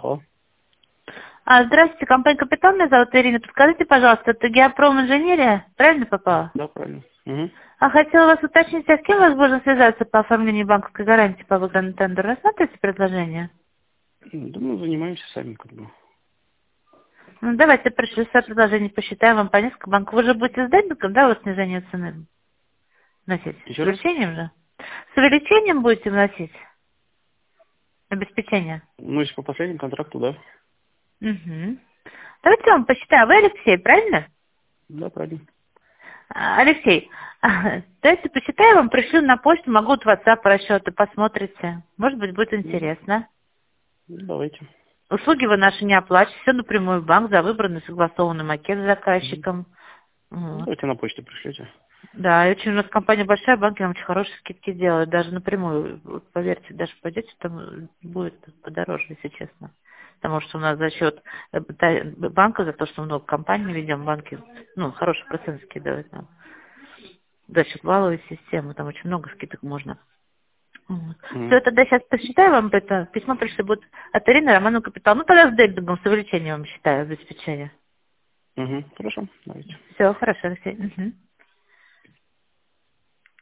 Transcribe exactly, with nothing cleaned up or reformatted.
Алло. А, здравствуйте, компания «Капитал», меня зовут Ирина. Подскажите, пожалуйста, это Геопром Инженерия? Правильно попала? Да, правильно. Угу. А хотела вас уточнить, а с кем возможно связаться по оформлению банковской гарантии по выигранному тендеру? Рассмотрите предложение? Да мы занимаемся сами как бы. Ну, давайте пришли свое предложение, посчитаем вам по несколько банков. Вы же будете с дебетом, да, вот снижение цены вносить? С Еще раз? увеличением же? С увеличением будете вносить? Обеспечение? Ну, если по последнему контракту, да. Угу. Давайте я вам посчитаю. Вы Алексей, правильно? Да, правильно. А, Алексей, давайте посчитаю, вам пришлю на почту, могу вот в WhatsApp расчеты, посмотрите. Может быть, будет Ну, интересно. ну, давайте. Услуги вы наши не оплачиваете, все напрямую в банк за выбранный согласованный макет с Угу. заказчиком. Ну, Вот. давайте на почту пришлете. Да, и очень у нас компания большая, банки нам очень хорошие скидки делают, даже напрямую. Вот поверьте, даже пойдете, там будет подороже, если честно. Потому что у нас за счет э, та- банка, за то, что много компаний ведем, банки, ну, хороший процент скидывают нам. За счет валовой системы, там очень много скидок можно. Вот. Угу. Все, тогда сейчас посчитаю вам это. Письмо пришло будет от Ирины Роману Капитал. Ну, тогда с дельдингом, с увеличением вам считаю, обеспечение. Угу. Хорошо, давайте. Все, хорошо, Алексей. Мгм.